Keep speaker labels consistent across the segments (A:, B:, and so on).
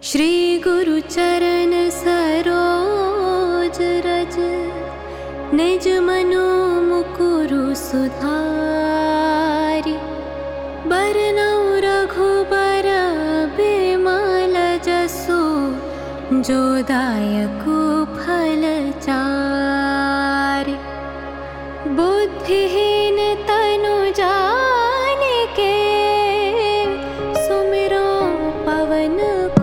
A: श्री गुरु चरण सरोज रज, निज मनो मुकुरु सुधारि। बरनउँ रघुबर बिमल जसु, जो दायक फल चारि। बुद्धिहीन तनु जानिके, सुमिरो पवन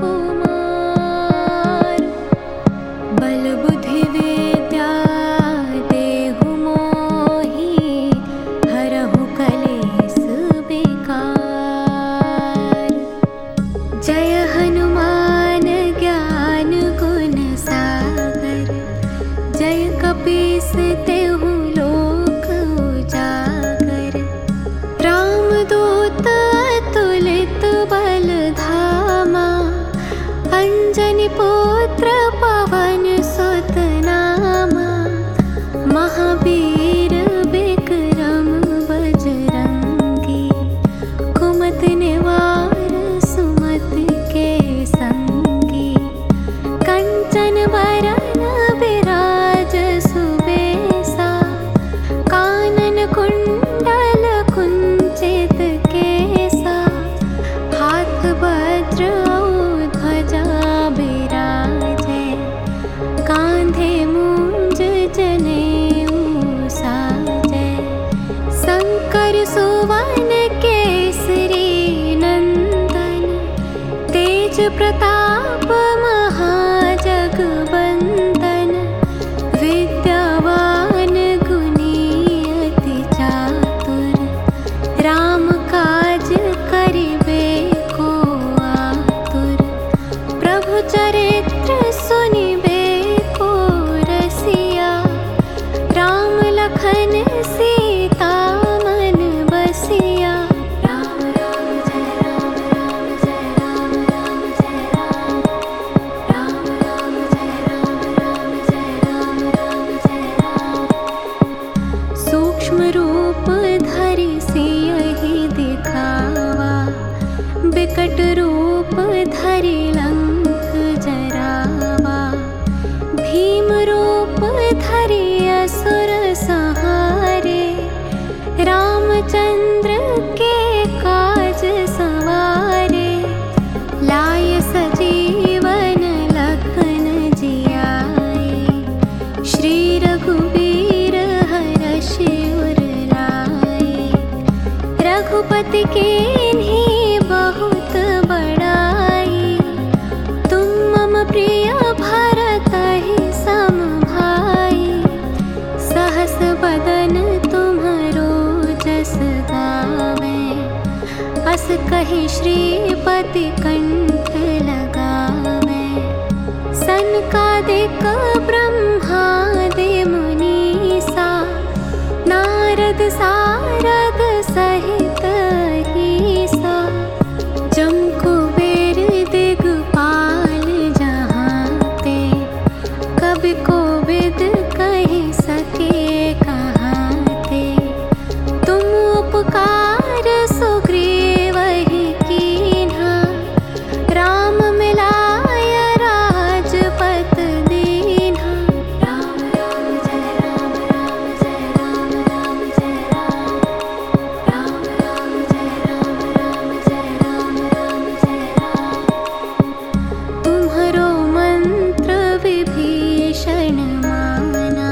A: कुमार। बल बुद्धि विद्या देहु मोहि, हरहु कलेस विकार। जय हनुमान ज्ञान गुण सागर, जय कपीस तेहु लोक उजागर। रामदूत अतुलित बल धामा, अंजनी पुत्र पवन सुत नामा। महावीर विक्रम बजरंगी, कुमति निवार सुमति के संगी। कंचन बरन विराज सुबेसा, कानन कुंडल कुंचित केसा। हाथ वज्र ध्वजा बिराजे, कांधे मूंज जनेऊ साजे। शंकर सुवन केसरी नंदन, तेज प्रताप महाजगवंदन। विद्यावान गुणी अति चातुर, राम काज करिबे को आतुर। प्रभु चरित्र सुनिबे को रसिया, राम लखन सीता मन बसिया। राम राम जय राम, राम जय राम, राम जय राम। राम राम जय राम, राम जय राम, राम जय राम। सूक्ष्म रूप धरि सियहि दिखावा, बिकट रूप धरि लंक जरावा। भीम रूप धरि असुर संहारे, रामचंद्र के काज सवारे। लाय सजीवन लखन जियाए, श्री रघुबीर हरषि उर लाए। रघुपति कीन्ही बहुत बड़ाई, तुम मम प्रिय भरतहि सम भाई। सहस बदन तुम्हरो जस गावे, अस कहि श्रीपति कंठ लगावे। सनकादिक ब्रह्मादि मुनीसा, नारद सारद सहित अहिसा। जम कुबेर दिगपाल जहांते, कवि कोविद कहि सके कहाते। तुम उपकार सुग्रीवहि कीन्हा, राम मिलाय राजपत दीन्हा। राम राम जय राम, राम जय राम, राम जय राम। राम राम जय राम, राम जय राम, राम जय राम। तुम्हरो मंत्र विभीषण माना,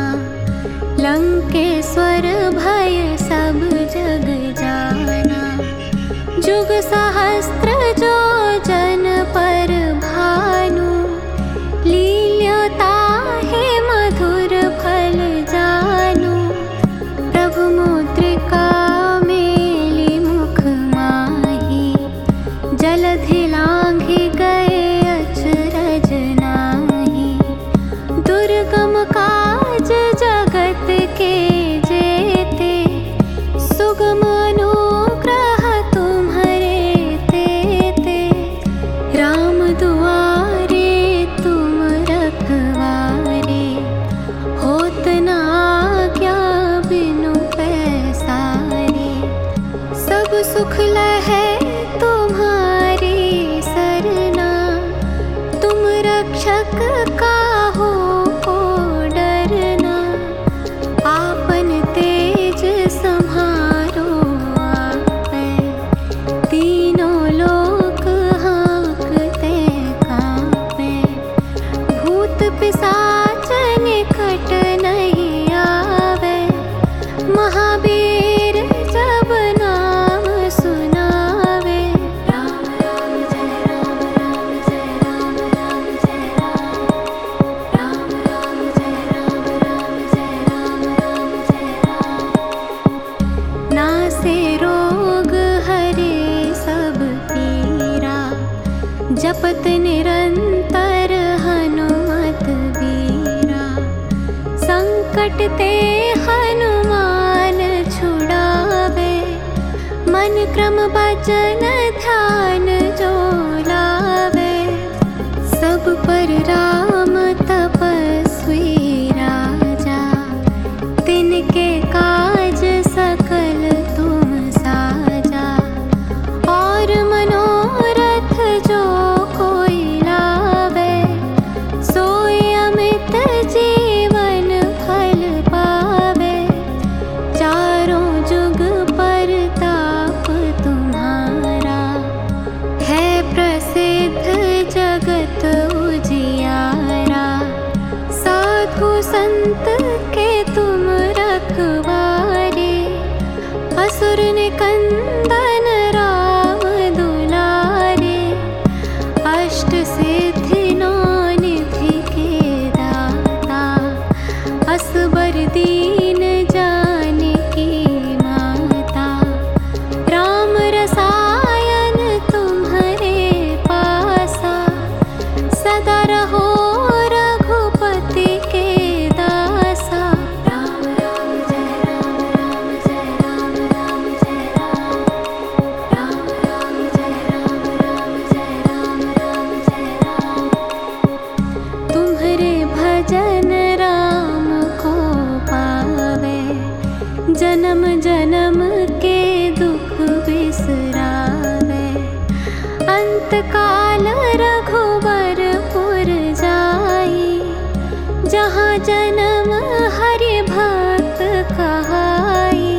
A: लंकेश्वर भय सब जग जाना। जुग सहस्त्र जो जन पर भानु, लील्यो ताहि मधुर फल जानु। प्रभु मुद्रिका मेलि मुख माहि, जलधि लांघि गए अचरज नाही। दुर्गम काज जगत के जेते, सुगम अनुग्रह तुम्हरे तेते। राम दुआरे तुम रखवारे, होत न आज्ञा बिनु पैसारे। सब सुख लहै तुम्हारी सरना, तक काहू को डरना, आपन तेज सम्हारो आपै। तीनों लोक हाँकते काँपे, भूत पिशाच निकट नहीं आवे। महावीर जब नाम सुनावे, राम राम जय राम, राम जय राम, राम जय राम, राम राम जय राम, राम जय राम, राम जय राम। नासे रोग हरे सब पीरा, जपत निरंतर हनुमत बीरा। संकट ते हनुमान छुड़ावे, मन क्रम वचन ध्यान जो लावे। सब पर राम तपस्वी राजा, तिनके काज सकल तुम साजा। और मनोरथ जो कोई लावे, सोई अमित जीवन फल पावे। चारों जुग परताप तुम्हारा, है प्रसिद्ध जगत उजियारा। साधु संत के तुम रखवारे, असुर निकंदन राम दुलारे। अष्ट सिद्धि नौ निधि के दाता, असबर दीन जानकी माता। राम रसायन तुम्हारे पासा, सदा रहो रघुपति के दासा। राम राम जय राम, राम जय राम, राम जय राम, राम राम जय राम, राम जय राम, राम जय राम। तुम्हारे भजन राम को पावे, जन्म जन्म के दुख बिसरावे। अंत काल रघुबरपुर जाई, जहाँ जन्म हरि भक्त कहाई।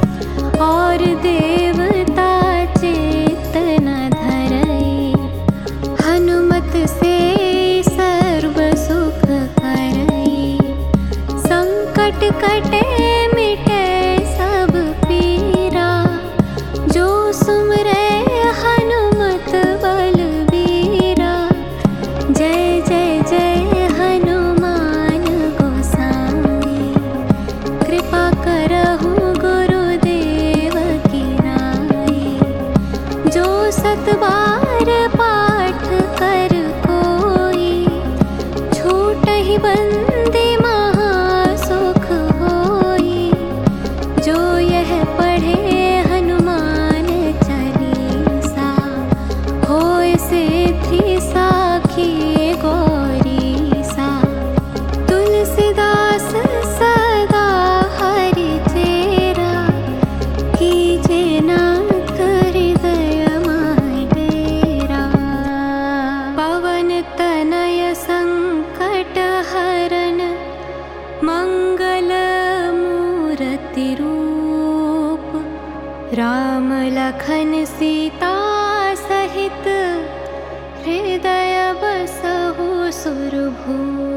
A: और देवता चेत न धरई, हनुमत से सर्व सुख करई। संकट कटे मिटे सब पीरा, जो सुमरे हनुमत बलबीरा। जय जय जय हनुमान गोसाई, कृपा करहु गुरुदेव की नाई। जो सत बार पाठ कर कोई, छूटहि बंदी महासुख होई। जो यह पढ़े हनुमान चालीसा, होय सिद्धि साखी गौरीसा। तुलसीदास सदा हरि चेरा, कीजे नाथ हृदय माहि डेरा। पवन तनय संकट हरन, मंगल मूर्ति रूप। राम लखन सीता सहित, हृदय बसहु सुरभूप।